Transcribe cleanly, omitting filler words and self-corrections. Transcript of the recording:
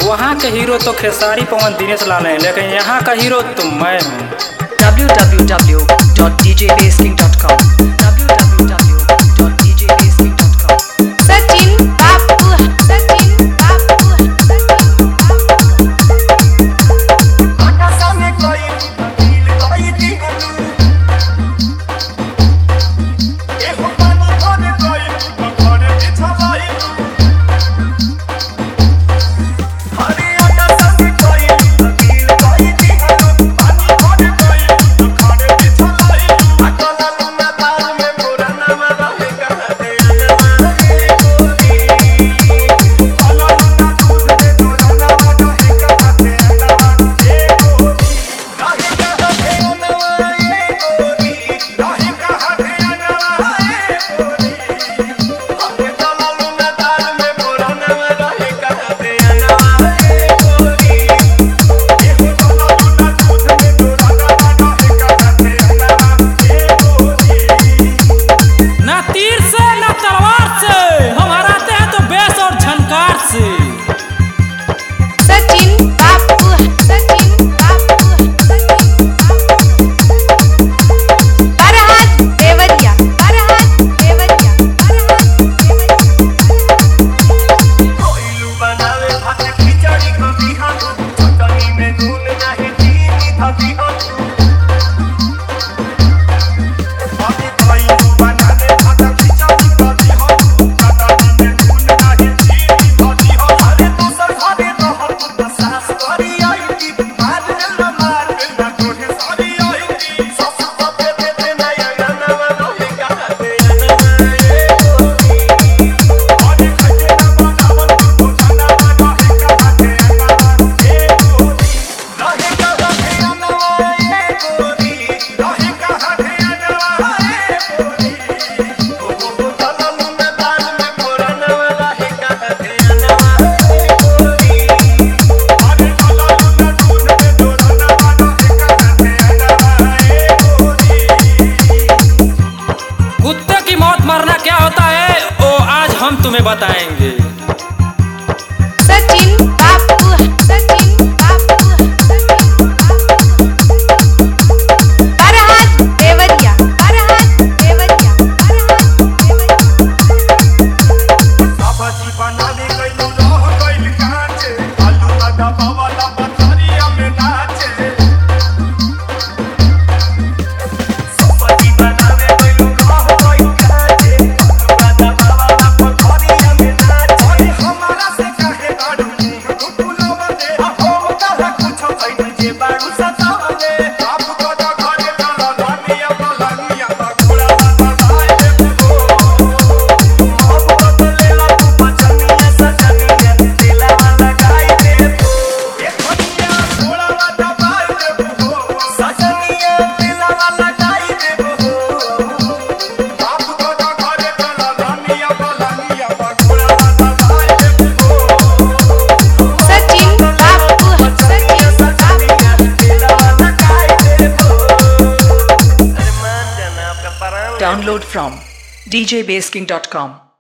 वहाँ के हीरो तो खेसारी पवन दिनेश लाल हैं, लेकिन यहाँ का हीरो तो मैं हूँ। www.djbasking.com www.djbasking.com सचिन बापू सचिन बापू तुम्हें बताएंगे। सचिन बापू सचिन बापू फरहाद देवरिया फरहाद देवरिया साबाजी बनाने गइलू रह गइल काचे आलू आधा बावाला पथरिया में नाचे साबाजी बनाने गइलू रह गइल काचे आलू आधा बावाला पथरिया में नाचे हमारा से काहे बाड़ू फूलवा दे हो कहा कुछ कइल जे बाड़ू सतावा दे आप कदा घरे चला धनिया पलंगिया घोड़ा बताए दे Download from djbasking.com